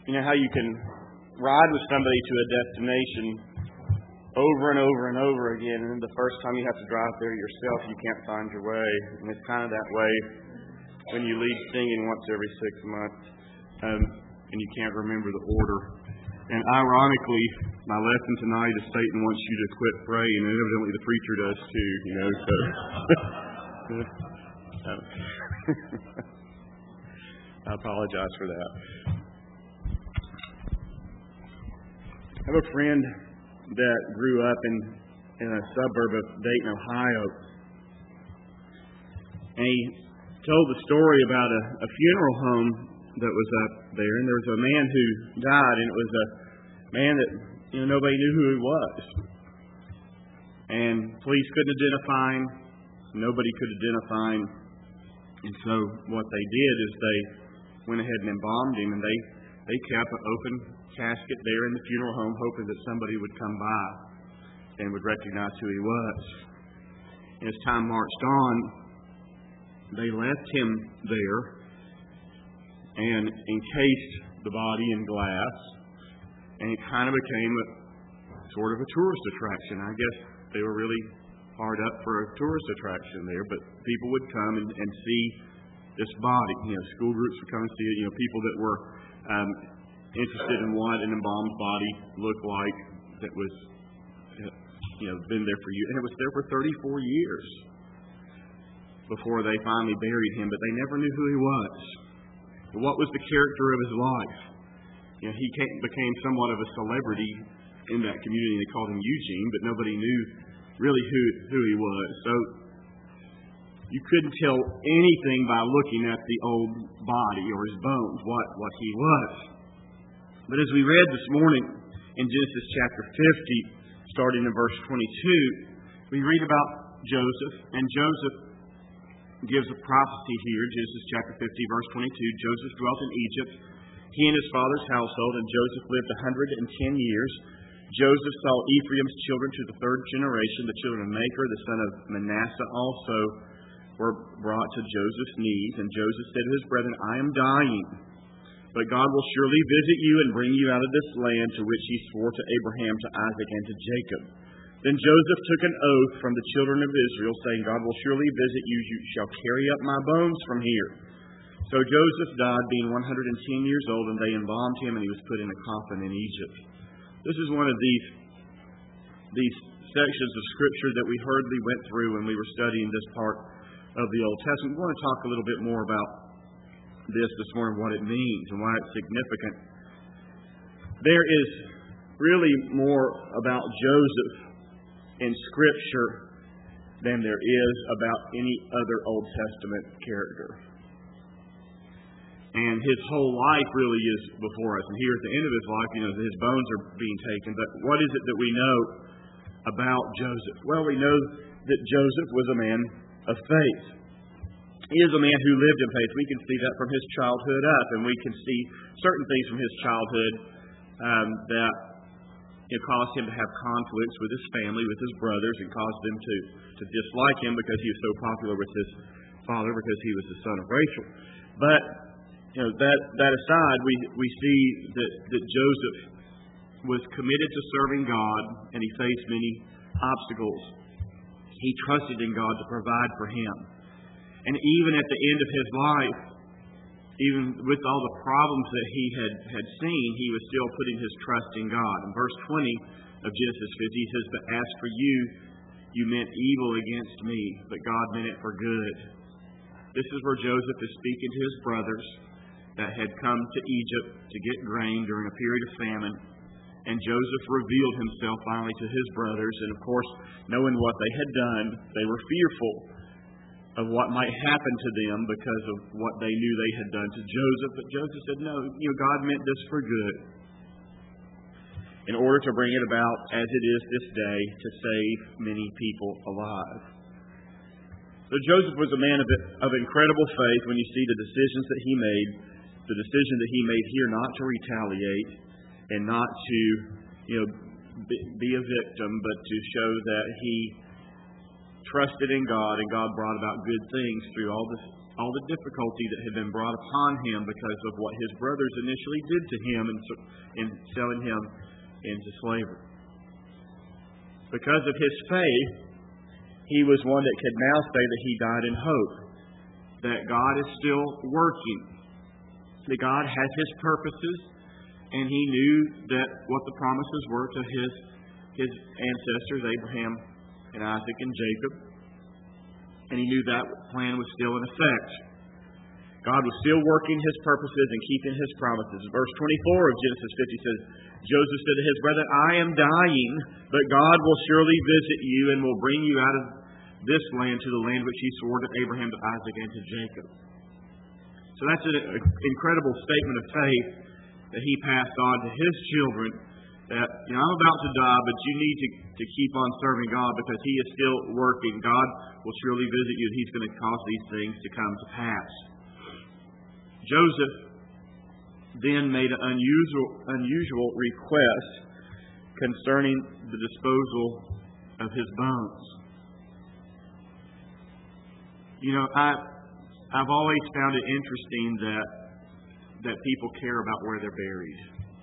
You know how you can ride with somebody to a destination over and over and over again, and then the first time you have to drive there yourself, you can't find your way. And it's kind of that way when you lead singing once every 6 months, and you can't remember the order. And ironically, my lesson tonight is Satan wants you to quit praying, and evidently the preacher does too, you know. So I apologize for that. I have a friend that grew up in a suburb of Dayton, Ohio. And he told the story about a funeral home that was up there. And there was a man who died, and it was a man that nobody knew who he was. And police couldn't identify him. Nobody could identify him. And so what they did is they went ahead and embalmed him, and they kept an open casket there in the funeral home, hoping that somebody would come by and would recognize who he was. And as time marched on, they left him there and encased the body in glass, and it kind of became sort of a tourist attraction. I guess they were really hard up for a tourist attraction there, but people would come and see this body. School groups would come and see it. People that were interested in what an embalmed body looked like that was, been there for years. And it was there for 34 years before they finally buried him, but they never knew who he was. What was the character of his life? He became somewhat of a celebrity in that community. They called him Eugene, but nobody knew really who he was. So you couldn't tell anything by looking at the old body or his bones what he was. But as we read this morning in Genesis chapter 50, starting in verse 22, we read about Joseph, and Joseph gives a prophecy here, Genesis chapter 50, verse 22. Joseph dwelt in Egypt, he and his father's household, and Joseph lived 110 years. Joseph saw Ephraim's children to the third generation. The children of Machir, the son of Manasseh, also were brought to Joseph's knees. And Joseph said to his brethren, I am dying, but God will surely visit you and bring you out of this land to which he swore to Abraham, to Isaac, and to Jacob. Then Joseph took an oath from the children of Israel, saying, God will surely visit you. You shall carry up my bones from here. So Joseph died, being 110 years old, and they embalmed him, and he was put in a coffin in Egypt. This is one of these sections of Scripture that we hurriedly went through when we were studying this part of the Old Testament. We want to talk a little bit more about this morning, what it means and why it's significant. There is really more about Joseph in Scripture than there is about any other Old Testament character. And his whole life really is before us. And here at the end of his life, his bones are being taken. But what is it that we know about Joseph? Well, we know that Joseph was a man of faith. He is a man who lived in faith. We can see that from his childhood up. And we can see certain things from his childhood that caused him to have conflicts with his family, with his brothers, and caused them to dislike him because he was so popular with his father, because he was the son of Rachel. But that aside, we see that Joseph was committed to serving God, and he faced many obstacles. He trusted in God to provide for him. And even at the end of his life, even with all the problems that he had seen, he was still putting his trust in God. In verse 20 of Genesis 50, he says, But as for you, you meant evil against me, but God meant it for good. This is where Joseph is speaking to his brothers that had come to Egypt to get grain during a period of famine. And Joseph revealed himself finally to his brothers. And of course, knowing what they had done, they were fearful of what might happen to them because of what they knew they had done to Joseph. But Joseph said, no, God meant this for good, in order to bring it about as it is this day, to save many people alive. So Joseph was a man of incredible faith. When you see the decisions that he made, the decision that he made here not to retaliate and not to be a victim, but to show that he trusted in God, and God brought about good things through all all the difficulty that had been brought upon him because of what his brothers initially did to him in selling him into slavery. Because of his faith, he was one that could now say that he died in hope, that God is still working, that God has His purposes, and he knew that what the promises were to his ancestors, Abraham and Isaac and Jacob, and he knew that plan was still in effect. God was still working His purposes and keeping His promises. Verse 24 of Genesis 50 says, Joseph said to his brother, I am dying, but God will surely visit you and will bring you out of this land to the land which He swore to Abraham, to Isaac, and to Jacob. So that's an incredible statement of faith that he passed on to his children, that, I'm about to die, but you need to keep on serving God because He is still working. God will surely visit you, and He's going to cause these things to come to pass. Joseph then made an unusual request concerning the disposal of his bones. I've always found it interesting that people care about where they're buried.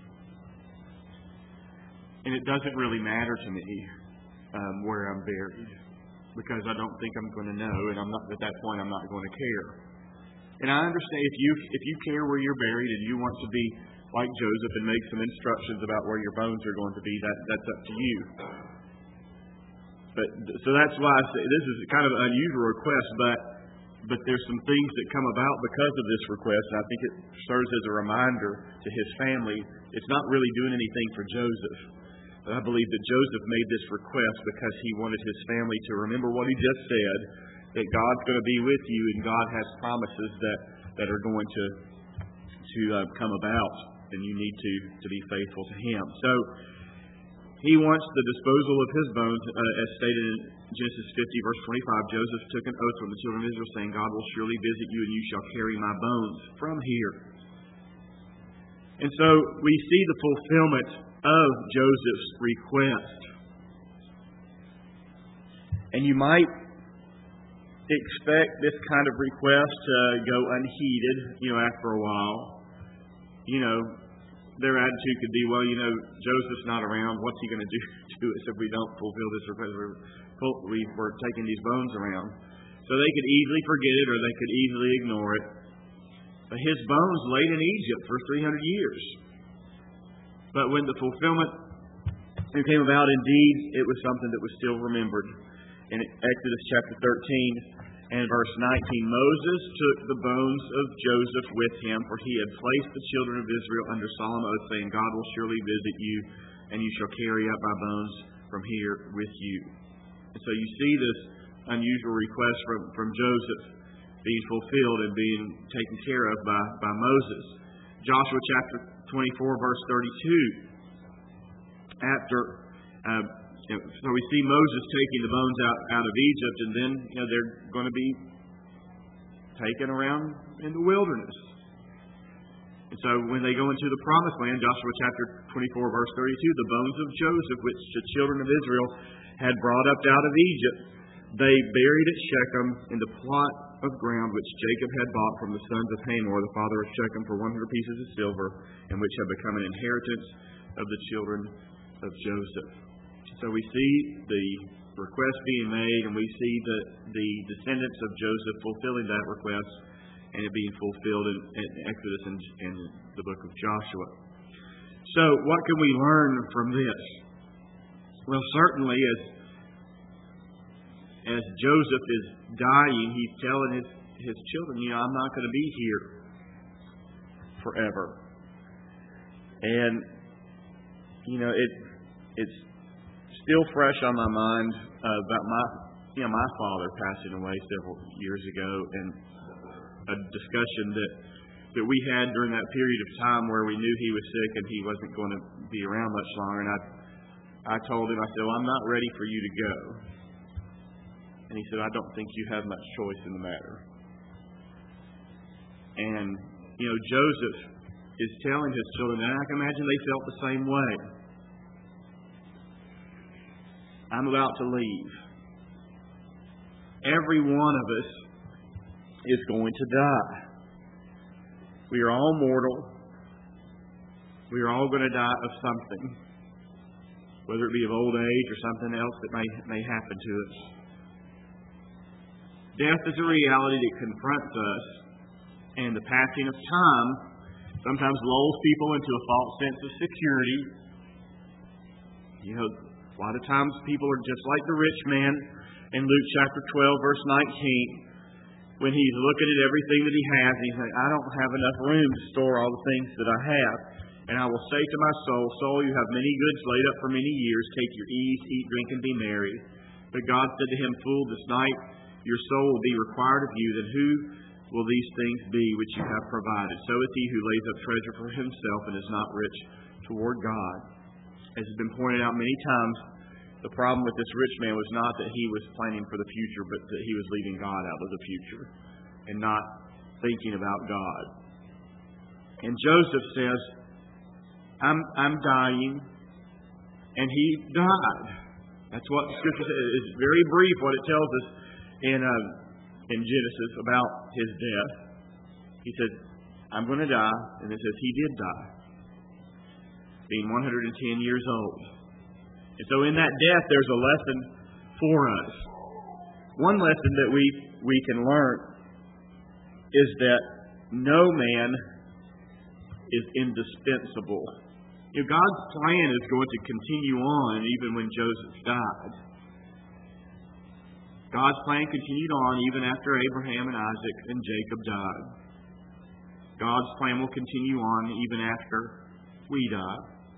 And it doesn't really matter to me where I'm buried, because I don't think I'm going to know, and at that point I'm not going to care. And I understand if you care where you're buried and you want to be like Joseph and make some instructions about where your bones are going to be, that's up to you. So that's why I say this is kind of an unusual request, but there's some things that come about because of this request, and I think it serves as a reminder to his family. It's not really doing anything for Joseph. But I believe that Joseph made this request because he wanted his family to remember what he just said, that God's going to be with you and God has promises that are going to come about, and you need to be faithful to Him. So he wants the disposal of his bones, as stated in Genesis 50, verse 25. Joseph took an oath from the children of Israel, saying, God will surely visit you, and you shall carry my bones from here. And so we see the fulfillment of Joseph's request. And you might expect this kind of request to go unheeded, after a while. Their attitude could be, Joseph's not around. What's he going to do to us if we don't fulfill this request? We're taking these bones around. So they could easily forget it, or they could easily ignore it. But his bones laid in Egypt for 300 years. But when the fulfillment came about, indeed, it was something that was still remembered. In Exodus chapter 13 and verse 19, Moses took the bones of Joseph with him, for he had placed the children of Israel under solemn oath, saying, God will surely visit you, and you shall carry up my bones from here with you. And so you see this unusual request from Joseph being fulfilled and being taken care of by Moses. Joshua chapter 24, verse 32. So we see Moses taking the bones out of Egypt, and then they're going to be taken around in the wilderness. And so when they go into the promised land, Joshua chapter 24, verse 32, the bones of Joseph, which the children of Israel had brought up out of Egypt, they buried at Shechem in the plot of ground which Jacob had bought from the sons of Hamor, the father of Shechem, for 100 pieces of silver, and which have become an inheritance of the children of Joseph. So we see the request being made, and we see the descendants of Joseph fulfilling that request, and it being fulfilled in Exodus and the book of Joshua. So what can we learn from this? Well, certainly as Joseph is dying, he's telling his children, I'm not going to be here forever. And, it's still fresh on my mind about my father passing away several years ago, and a discussion that we had during that period of time where we knew he was sick and he wasn't going to be around much longer. And I told him, I said, well, I'm not ready for you to go. And he said, I don't think you have much choice in the matter. And, Joseph is telling his children, and I can imagine they felt the same way. I'm about to leave. Every one of us is going to die. We are all mortal. We are all going to die of something, whether it be of old age or something else that may happen to us. Death is a reality that confronts us, and the passing of time sometimes lulls people into a false sense of security. A lot of times people are just like the rich man in Luke chapter 12, verse 19, when he's looking at everything that he has, and he's like, I don't have enough room to store all the things that I have. And I will say to my soul, soul, you have many goods laid up for many years. Take your ease, eat, drink, and be merry. But God said to him, fool, this night your soul will be required of you. Then who will these things be which you have provided? So is he who lays up treasure for himself and is not rich toward God. As has been pointed out many times, the problem with this rich man was not that he was planning for the future, but that he was leaving God out of the future and not thinking about God. And Joseph says, I'm dying, and he died. That's what the Scripture says. It's very brief what it tells us in Genesis about his death. He said, I'm going to die, and it says he did die, being 110 years old. And so in that death, there's a lesson for us. One lesson that we can learn is that no man is indispensable. God's plan is going to continue on even when Joseph died. God's plan continued on even after Abraham and Isaac and Jacob died. God's plan will continue on even after we die.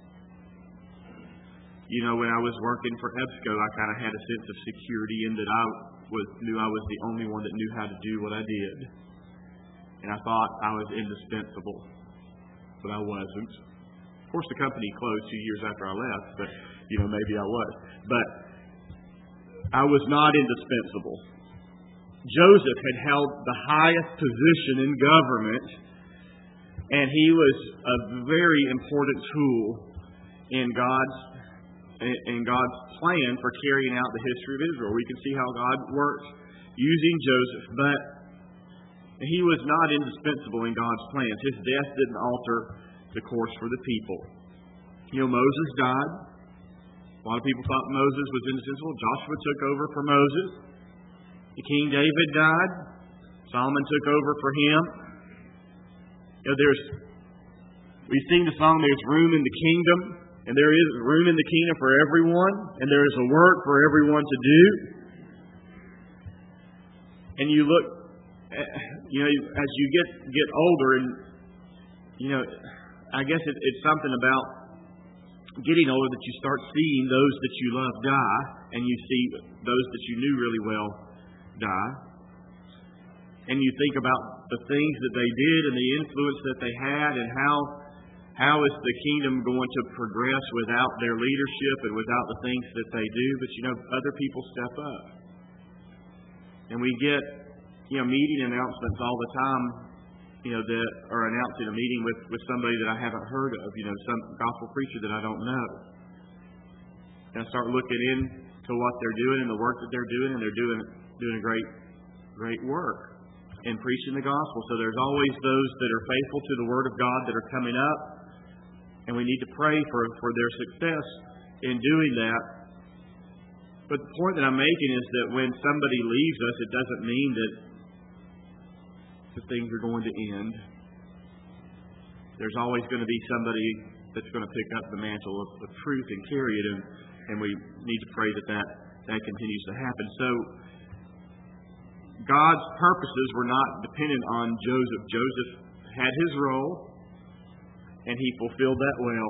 When I was working for EBSCO, I kind of had a sense of security in that I knew I was the only one that knew how to do what I did. And I thought I was indispensable, but I wasn't. Of course, the company closed 2 years after I left, but, maybe I was. But I was not indispensable. Joseph had held the highest position in government, and he was a very important tool in God's plan for carrying out the history of Israel. We can see how God works using Joseph, but he was not indispensable in God's plans. His death didn't alter the course for the people. Moses died. A lot of people thought Moses was indispensable. Joshua took over for Moses. King David died. Solomon took over for him. We sing the song, there's room in the kingdom, and there is room in the kingdom for everyone, and there is a work for everyone to do. And you look, as you get older, and I guess it's something about getting older that you start seeing those that you love die, and you see those that you knew really well die. And you think about the things that they did and the influence that they had, and how is the kingdom going to progress without their leadership and without the things that they do. But other people step up. And we get meeting announcements all the time, that are announcing a meeting with somebody that I haven't heard of, some gospel preacher that I don't know. And I start looking into what they're doing and the work that they're doing, and they're doing a great work in preaching the gospel. So there's always those that are faithful to the Word of God that are coming up, and we need to pray for their success in doing that. But the point that I'm making is that when somebody leaves us, it doesn't mean that the things are going to end. There's always going to be somebody that's going to pick up the mantle of truth and carry it, and we need to pray that continues to happen. So God's purposes were not dependent on Joseph. Joseph had his role, and he fulfilled that well.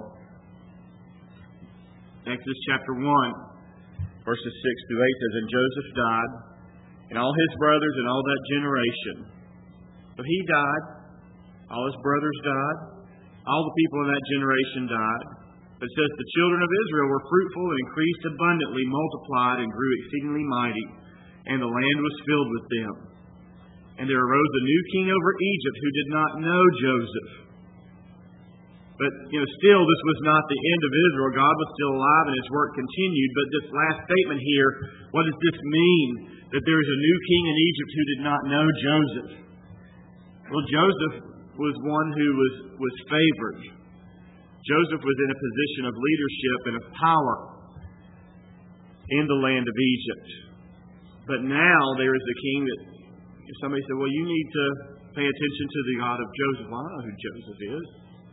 Exodus chapter 1, verses 6 through 8 says, And Joseph died, and all his brothers and all that generation. So he died, all his brothers died, all the people in that generation died. But it says, The children of Israel were fruitful and increased abundantly, multiplied and grew exceedingly mighty, and the land was filled with them. And there arose a new king over Egypt who did not know Joseph. But, still this was not the end of Israel. God was still alive and his work continued. But this last statement here, what does this mean? That there is a new king in Egypt who did not know Joseph. Well, Joseph was one who was favored. Joseph was in a position of leadership and of power in the land of Egypt. But now there is a king that, if somebody said, well, you need to pay attention to the God of Joseph. Well, I know who Joseph is.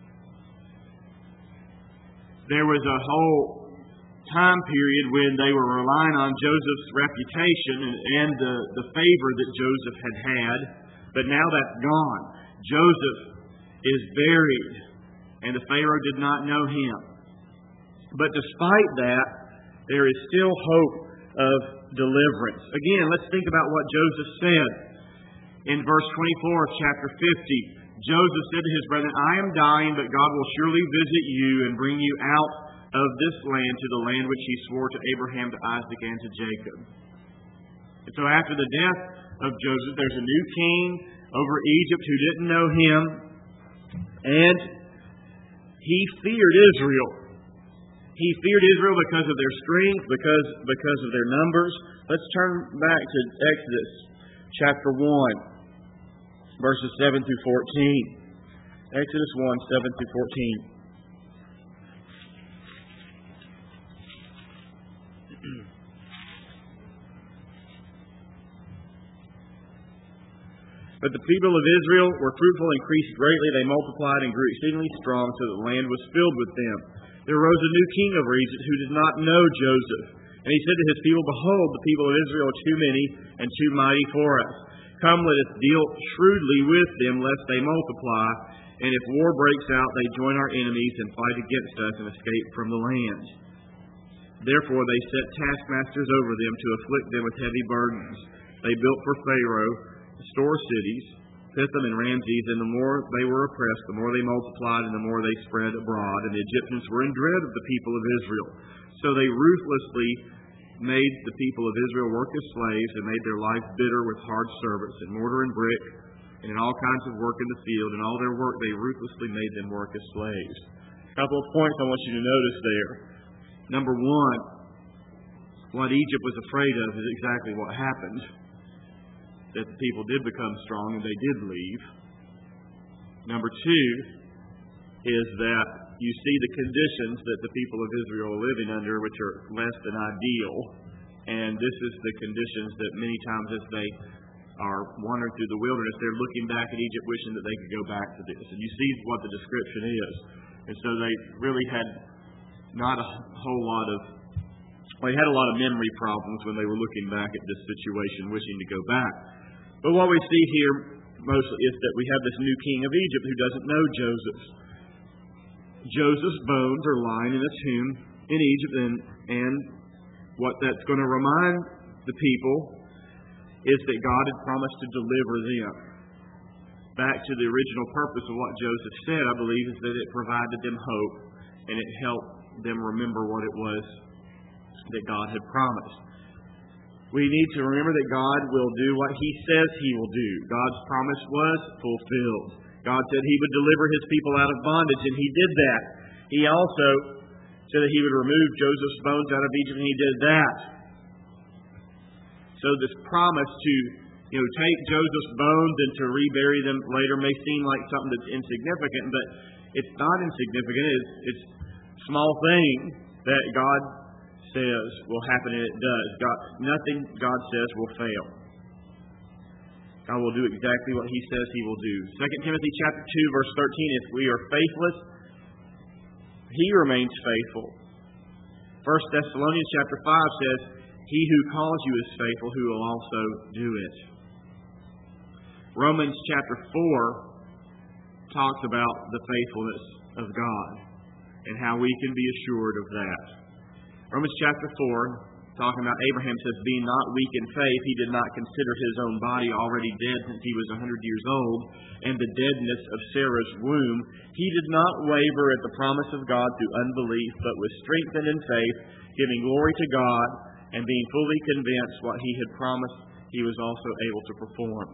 There was a whole time period when they were relying on Joseph's reputation and the favor that Joseph had. But now that's gone. Joseph is buried, and the Pharaoh did not know him. But despite that, there is still hope of deliverance. Again, let's think about what Joseph said. In verse 24 of chapter 50, Joseph said to his brethren, I am dying, but God will surely visit you and bring you out of this land to the land which He swore to Abraham, to Isaac, and to Jacob. And so after the death of Joseph, there's a new king over Egypt who didn't know him, and he feared Israel. He feared Israel because of their strength, because of their numbers. Let's turn back to Exodus chapter 1, verses 7 through 14. Exodus 1, 7 through 14. But the people of Israel were fruitful and increased greatly. They multiplied and grew exceedingly strong, so that the land was filled with them. There arose a new king over Egypt who did not know Joseph. And he said to his people, Behold, the people of Israel are too many and too mighty for us. Come, let us deal shrewdly with them, lest they multiply. And if war breaks out, they join our enemies and fight against us and escape from the land. Therefore they set taskmasters over them to afflict them with heavy burdens. They built for Pharaoh store cities, Pithom and Ramses, and the more they were oppressed, the more they multiplied, and the more they spread abroad. And the Egyptians were in dread of the people of Israel. So they ruthlessly made the people of Israel work as slaves, and made their life bitter with hard service, in mortar and brick, and in all kinds of work in the field. And all their work they ruthlessly made them work as slaves. A couple of points I want you to notice there. Number one, what Egypt was afraid of is exactly what happened. That the people did become strong and they did leave. Number two is that you see the conditions that the people of Israel are living under, which are less than ideal. And this is the conditions that many times as they are wandering through the wilderness, they're looking back at Egypt wishing that they could go back to this. And you see what the description is. And so they really had not a whole lot of, they had a lot of memory problems when they were looking back at this situation, wishing to go back. But what we see here mostly is that we have this new king of Egypt who doesn't know Joseph. Joseph's bones are lying in a tomb in Egypt, and what that's going to remind the people is that God had promised to deliver them. Back to the original purpose of what Joseph said, I believe, is that it provided them hope, and it helped them remember what it was that God had promised. We need to remember that God will do what He says He will do. God's promise was fulfilled. God said He would deliver His people out of bondage, and He did that. He also said that He would remove Joseph's bones out of Egypt, and He did that. So this promise to take Joseph's bones and to rebury them later may seem like something that's insignificant, but it's not insignificant. It's a small thing that God says will happen, and it does. Nothing God says will fail. God will do exactly what He says He will do. 2 Timothy chapter 2, verse 13, if we are faithless, He remains faithful. 1 Thessalonians chapter 5 says, He who calls you is faithful, who will also do it. Romans chapter 4 talks about the faithfulness of God and how we can be assured of that. Romans chapter 4, talking about Abraham, says, being not weak in faith, he did not consider his own body already dead since he was 100 years old, and the deadness of Sarah's womb. He did not waver at the promise of God through unbelief, but was strengthened in faith, giving glory to God, and being fully convinced what he had promised, he was also able to perform.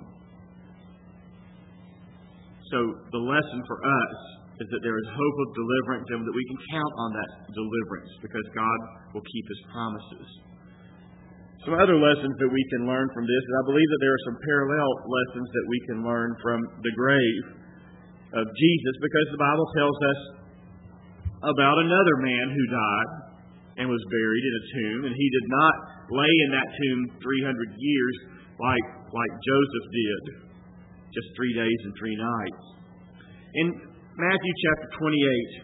So the lesson for us is that there is hope of deliverance, and that we can count on that deliverance because God will keep His promises. Some other lessons that we can learn from this, and I believe that there are some parallel lessons that we can learn from the grave of Jesus, because the Bible tells us about another man who died and was buried in a tomb, and he did not lay in that tomb 300 years like Joseph did, just 3 days and 3 nights. In Matthew chapter 28,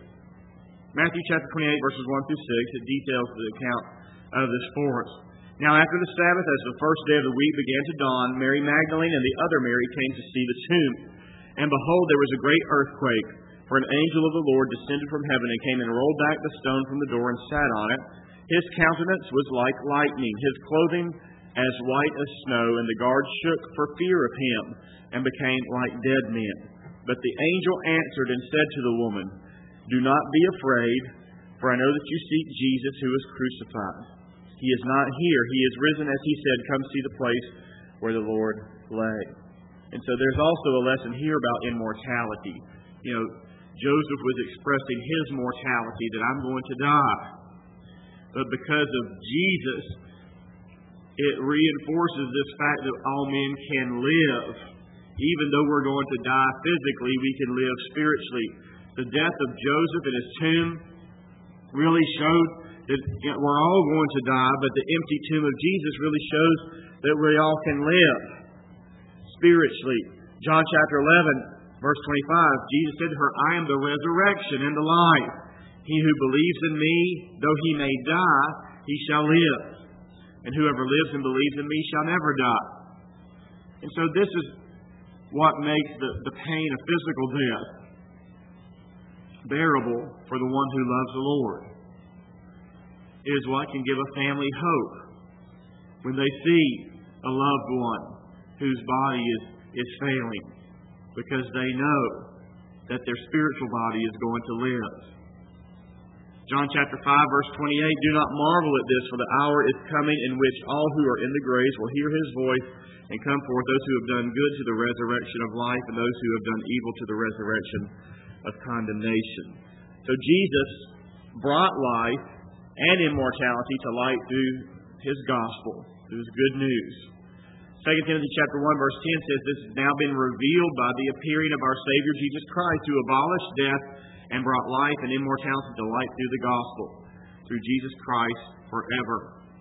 verses 1 through 6, it details the account of this for us. Now after the Sabbath, as the first day of the week began to dawn, Mary Magdalene and the other Mary came to see the tomb. And behold, there was a great earthquake, for an angel of the Lord descended from heaven and came and rolled back the stone from the door and sat on it. His countenance was like lightning, his clothing as white as snow, and the guards shook for fear of him and became like dead men. But the angel answered and said to the woman, "Do not be afraid, for I know that you seek Jesus who was crucified. He is not here. He is risen, as he said. Come see the place where the Lord lay." And so there's also a lesson here about immortality. Joseph was expressing his mortality, that I'm going to die. But because of Jesus, it reinforces this fact that all men can live. Even though we're going to die physically, we can live spiritually. The death of Joseph in his tomb really showed that we're all going to die, but the empty tomb of Jesus really shows that we all can live spiritually. John chapter 11, verse 25, Jesus said to her, "I am the resurrection and the life. He who believes in me, though he may die, he shall live. And whoever lives and believes in me shall never die." And so this is what makes the pain of physical death bearable for the one who loves the Lord. It is what can give a family hope when they see a loved one whose body is failing, because they know that their spiritual body is going to live. John chapter 5, verse 28, "Do not marvel at this, for the hour is coming in which all who are in the graves will hear his voice and come forth, those who have done good to the resurrection of life, and those who have done evil to the resurrection of condemnation." So Jesus brought life and immortality to light through his gospel, through his good news. 2 Timothy chapter 1, verse 10 says, "This has now been revealed by the appearing of our Savior Jesus Christ, who abolished death and brought life and immortality to light through the gospel, through Jesus Christ forever."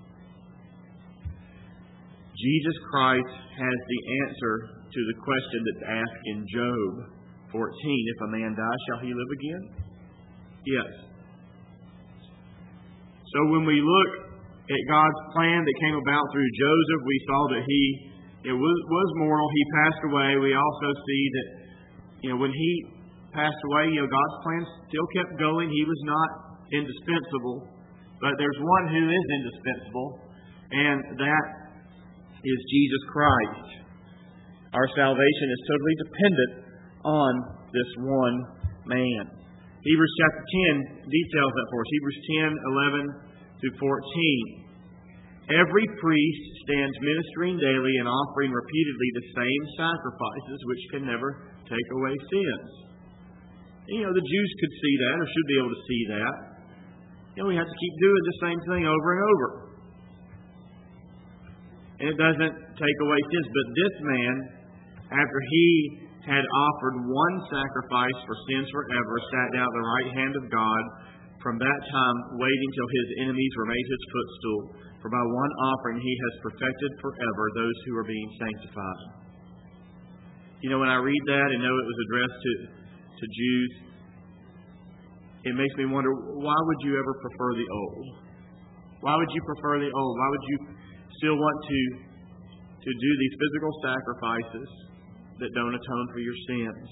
Jesus Christ has the answer to the question that's asked in Job 14. If a man die, shall he live again? Yes. So when we look at God's plan that came about through Joseph, we saw that he was mortal. He passed away. We also see that when he passed away, God's plan still kept going. He was not indispensable. But there's one who is indispensable, and that is Jesus Christ. Our salvation is totally dependent on this one man. Hebrews chapter 10 details that for us. Hebrews 10:11-14. "Every priest stands ministering daily and offering repeatedly the same sacrifices, which can never take away sins." The Jews could see that, or should be able to see that. We have to keep doing the same thing over and over. And it doesn't take away sins. But this man, after he had offered one sacrifice for sins forever, sat down at the right hand of God, from that time waiting till his enemies were made his footstool. For by one offering he has perfected forever those who are being sanctified. When I read that and know it was addressed to Jews, it makes me wonder, why would you ever prefer the old? Why would you prefer the old? Why would you still want to do these physical sacrifices that don't atone for your sins?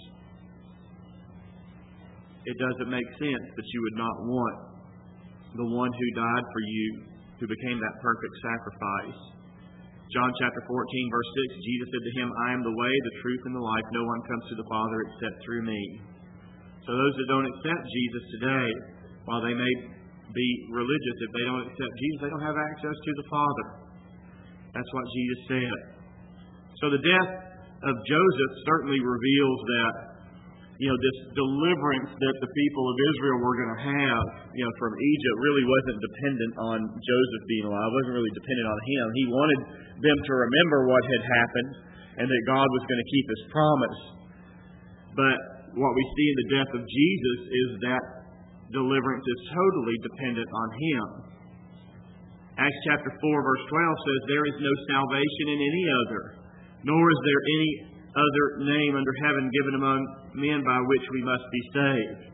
It doesn't make sense that you would not want the one who died for you, who became that perfect sacrifice. John chapter 14, verse 6, Jesus said to him, "I am the way, the truth, and the life. No one comes to the Father except through me." So those that don't accept Jesus today, while they may be religious, if they don't accept Jesus, they don't have access to the Father. That's what Jesus said. So the death of Joseph certainly reveals that, this deliverance that the people of Israel were going to have, from Egypt really wasn't dependent on Joseph being alive. It wasn't really dependent on him. He wanted them to remember what had happened and that God was going to keep His promise. But what we see in the death of Jesus is that deliverance is totally dependent on Him. Acts chapter 4, verse 12 says, "There is no salvation in any other, nor is there any other name under heaven given among men by which we must be saved."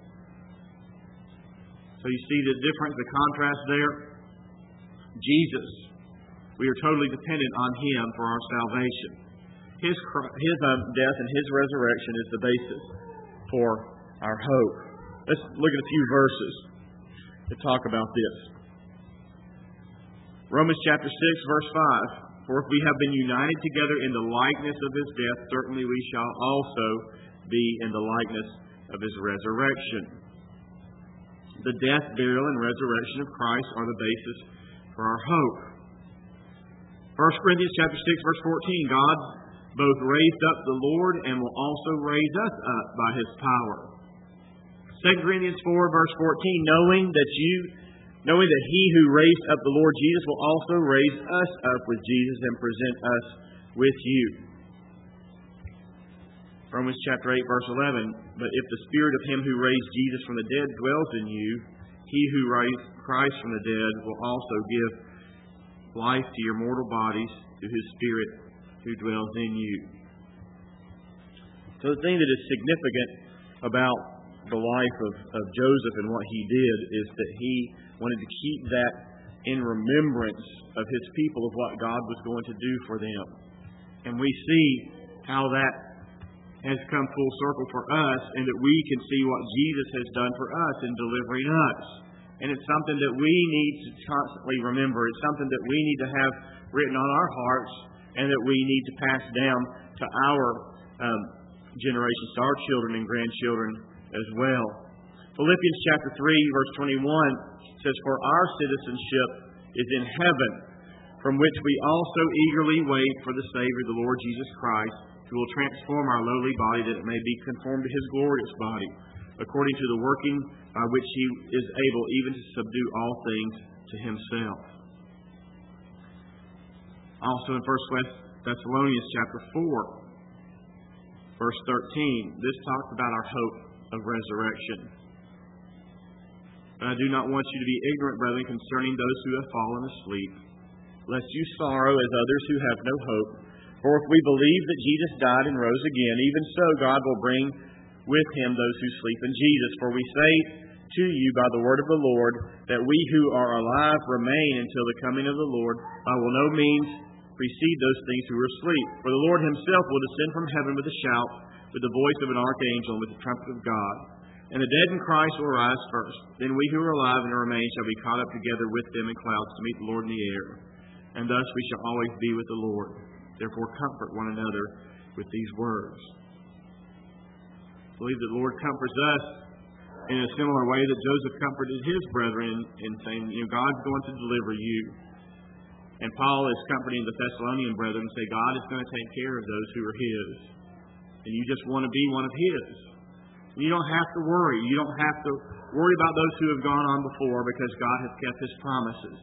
So you see the difference, the contrast there? Jesus, we are totally dependent on Him for our salvation. His death and His resurrection is the basis for our hope. Let's look at a few verses to talk about this. Romans chapter 6, verse 5. "For if we have been united together in the likeness of His death, certainly we shall also be in the likeness of His resurrection." The death, burial, and resurrection of Christ are the basis for our hope. 1 Corinthians chapter 6, verse 14. "God both raised up the Lord and will also raise us up by His power." 2 Corinthians 4, verse 14. Knowing that He who raised up the Lord Jesus will also raise us up with Jesus and present us with you. Romans chapter 8, verse 11. "But if the Spirit of Him who raised Jesus from the dead dwells in you, He who raised Christ from the dead will also give life to your mortal bodies through His Spirit who dwells in you." So the thing that is significant about the life of Joseph and what he did is that he wanted to keep that in remembrance of his people, of what God was going to do for them. And we see how that has come full circle for us, and that we can see what Jesus has done for us in delivering us. And it's something that we need to constantly remember. It's something that we need to have written on our hearts, and that we need to pass down to our generations, to our children and grandchildren as well. Philippians chapter 3, verse 21 says, "For our citizenship is in heaven, from which we also eagerly wait for the Savior, the Lord Jesus Christ, who will transform our lowly body that it may be conformed to His glorious body, according to the working by which He is able even to subdue all things to Himself." Also in 1 Thessalonians chapter 4, verse 13, this talks about our hope of resurrection. "But I do not want you to be ignorant, brethren, concerning those who have fallen asleep, lest you sorrow as others who have no hope. For if we believe that Jesus died and rose again, even so God will bring with Him those who sleep in Jesus. For we say to you by the word of the Lord, that we who are alive remain until the coming of the Lord. I will no means precede those things who are asleep. For the Lord Himself will descend from heaven with a shout, with the voice of an archangel, and with the trumpet of God. And the dead in Christ will rise first. Then we who are alive and remain shall be caught up together with them in clouds to meet the Lord in the air. And thus we shall always be with the Lord. Therefore comfort one another with these words." I believe that the Lord comforts us in a similar way that Joseph comforted his brethren in saying, God's going to deliver you. And Paul is comforting the Thessalonian brethren and say, God is going to take care of those who are His. And you just want to be one of His. And you don't have to worry. You don't have to worry about those who have gone on before, because God has kept His promises.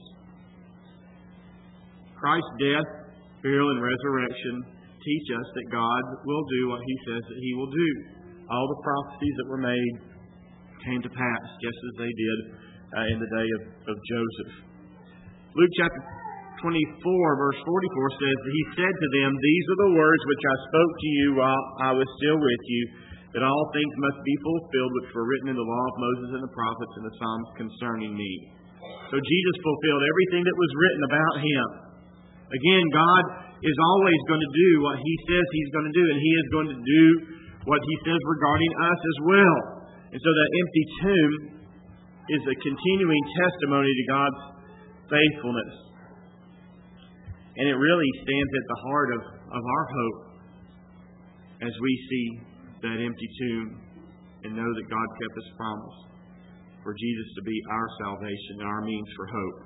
Christ's death, burial, and resurrection teach us that God will do what He says that He will do. All the prophecies that were made came to pass, just as they did in the day of Joseph. Luke chapter 24, verse 44 says, "He said to them, These are the words which I spoke to you while I was still with you, that all things must be fulfilled which were written in the law of Moses and the prophets and the Psalms concerning me." So Jesus fulfilled everything that was written about Him. Again, God is always going to do what He says He's going to do, and He is going to do what He says regarding us as well. And so that empty tomb is a continuing testimony to God's faithfulness. And it really stands at the heart of our hope as we see that empty tomb and know that God kept His promise for Jesus to be our salvation and our means for hope.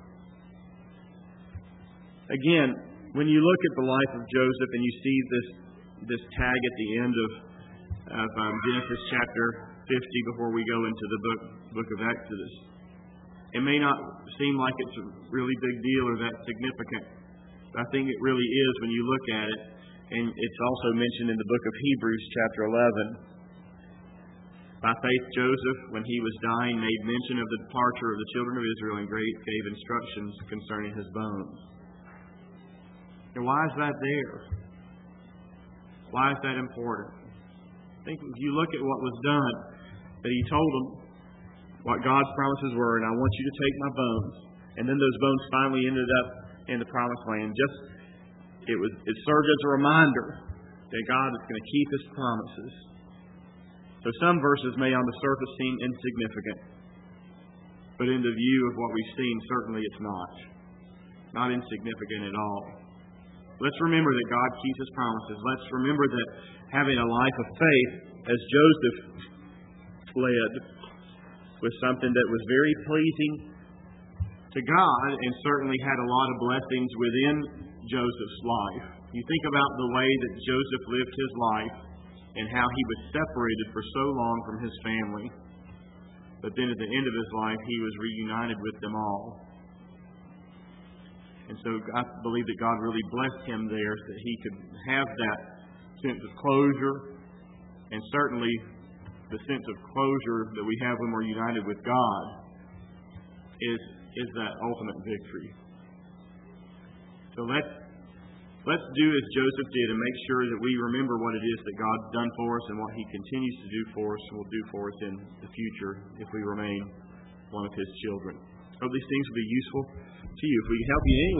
Again, when you look at the life of Joseph and you see this tag at the end of Genesis chapter 50 before we go into the book of Exodus. It may not seem like it's a really big deal or that significant, but I think it really is when you look at it. And it's also mentioned in the book of Hebrews chapter 11. By faith, Joseph, when he was dying, made mention of the departure of the children of Israel and gave instructions concerning his bones. And why is that there? Why is that important? I think if you look at what was done, that he told them what God's promises were, and I want you to take my bones. And then those bones finally ended up in the promised land. It served as a reminder that God is going to keep His promises. So some verses may on the surface seem insignificant, but in the view of what we've seen, certainly it's not. Not insignificant at all. Let's remember that God keeps His promises. Let's remember that having a life of faith, as Joseph led, was something that was very pleasing to God and certainly had a lot of blessings within Joseph's life. You think about the way that Joseph lived his life and how he was separated for so long from his family. But then at the end of his life, he was reunited with them all. And so I believe that God really blessed him there so that he could have that sense of closure, and certainly the sense of closure that we have when we're united with God is that ultimate victory. So let's do as Joseph did and make sure that we remember what it is that God's done for us and what He continues to do for us and will do for us in the future if we remain one of His children. I hope these things will be useful to you. If we can help you in any way,